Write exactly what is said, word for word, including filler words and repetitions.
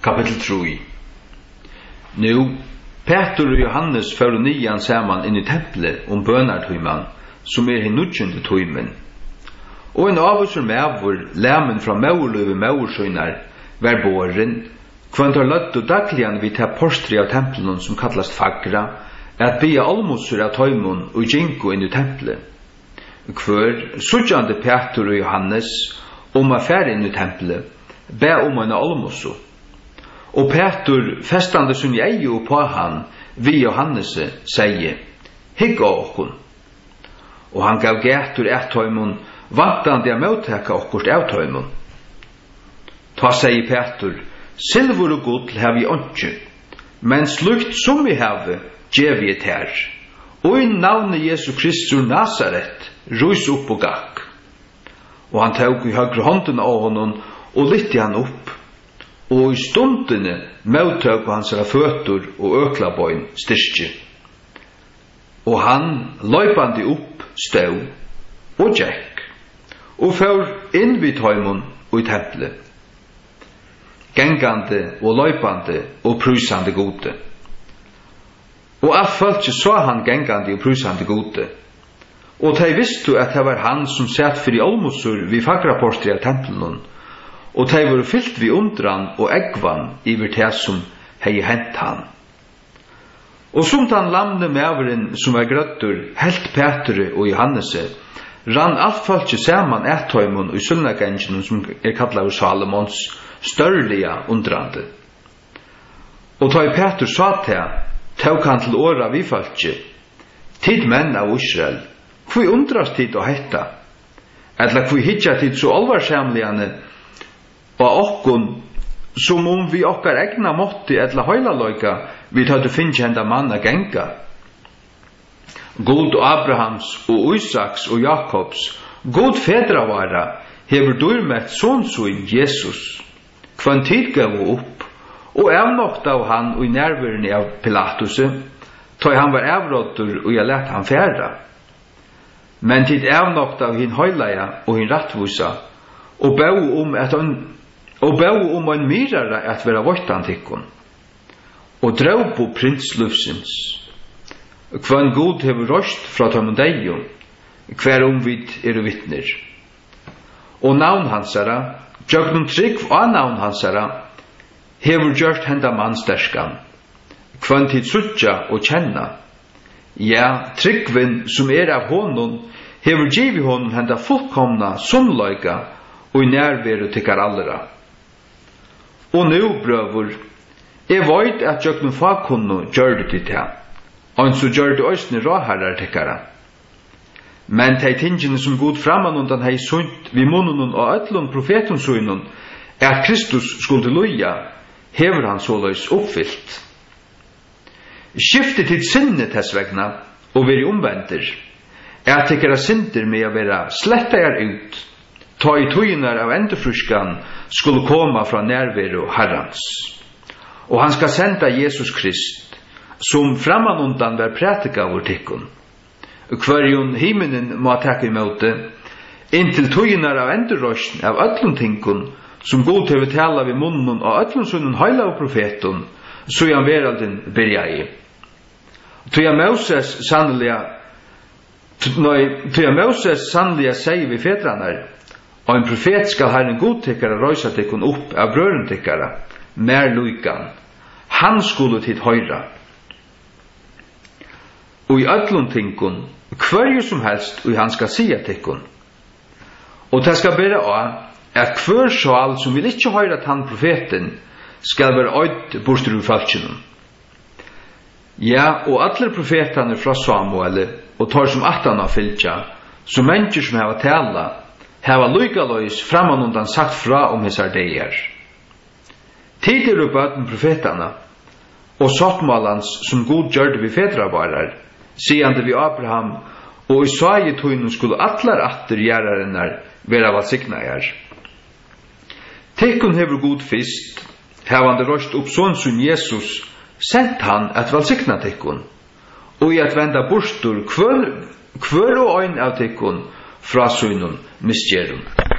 Kapitel tre. Nu, Petur og Johannes fører nian saman inn i tempelet om bønartøyman, som er hin nudgjende tøymen. Og en avusur mevur, læmen fra maurløyve maursøynar, var båren, kvant har løtt og daglian vi ta porstri av tempelen som kallast fagra, at bia almosur av tøymon og jinko inn i tempelet. Kvør, sutjande Petur og Johannes, om affære inn i tempelet, be om en almosur. Og Petur, festande sun eio på han, vi Johannese, sier, higga okkun. Og han gav gætur ettøymon, vantande a møtteka okkurt ettøymon. Ta sier Petur, silver og gull hev i ontju, men slukt som vi hev, gjev i et her. Og i navnet Jesu Kristus Nazaret, rus opp og gakk. Og han tåg i høyre hånden av honom, og lytte han opp. Og i stundene møttøk hans føtter og øklabøyn styrke. Og han løypande opp støv og gikk, og før inn vid tøymon og i tempelet. Gengande og løypande og prusande gode. Og alt folket så han gengande og prusande gode. Og de visste at det var han som satt for i almosur vid fagrapporter av tempelen, og de var fyllt vid undran og eggvan iver det som hei hent han. Og som den lamne meveren som var grøttur, helt Petre og Johannese, rann alt folket saman ettøymon og i sunnagengenen som er kallet av Salomons størrliga undrande. Og da Peter sa til, tåg han til åra vi folket, tid menn av Israel, hvor undrast tid å hetta, eller hvor hitja tid så alvarsamligane, og okkon, som om vi okkar egna måtti etla høylaløyka, vi tar til finnje henda manna genga. God Abrahams og Isaks og Jakobs, god fedravara, hever durmet sonsuin Jesus, kvann tid gav opp, og evnokt av han og i nærværende av Pilatus, tog han var evråddur og jeg lett han færa. Men tid evnokt av hin høylaja og hin rattvusa, og bau om et han og bau om en myrare at vera vortantikkon, og drau på prinslufsins. Kvann god hever rost fra tømmen deio, hver omvid er vittner. Og navn hansara, jøgnum trygg og navn hansara, hever gjørt henda mann sterskan, kvann tid sutja og kjenna. Ja, tryggvin som er av honom, hever givi honom henda fullkomna sunnløyga, og i nærveru tikkar allra. Og nu, brøver, jeg veit at jøgnum fakunnu gjør det til det, og så gjør det òsne råherrar tikkara. Men de tingene som god framan undan hei sunt vi munnen og öllun profetunsunnen, er at Kristus skulle loja, hever han såleis oppfyllt. Skiftet til sinne tess vegna, og veri omvendir, er at tikkara synder med å vera slettajar ut, ta i tøynar av endefruskan skulle komma fra nærvero Herrans. Og han skal senda Jesus Krist, som framanundan var prætika vår tikkun. Kvarjon himmelen må takka imot det, inntil tøynar av enderrøsjen av öllum tinkun, som god til å tala vid munnen og öllum sunnen høyla og profetun, så han veralden byrja i. Tøya Moses sannliga, tøya Moses sannliga sier vi fedranar, og en profet skal ha en godtikkara røysa tikkun opp av brøren tikkara, mer luikan. Han skulle tid høyra. Og i öllum tinkun, hverju som helst, og han skal sia tikkun. Og det skal bera av, at hver sjal som vil ikkje høyra tann profeten, skal være øyd bostur ur falskjennom. Ja, og alle profetane fra Samuel, og tar som attan av fylkja, som mennesker som hava tala, hava lukaløys framanundan sagt fra om hesar deir. Tid er upp ötten profetana, og sattmalans som god gjørde vi fedravarar, sigande vi Abraham, og i svaje tøynen skulle atlar atter gjerarinnar vera valsignajar. Tekkun hever god fyrst, hevande røst opp sånn som Jesus, sent han at valsigna tekkun, og i at venda bostur kvør, kvør og øyn av tekkun fra søgnun misgjerum.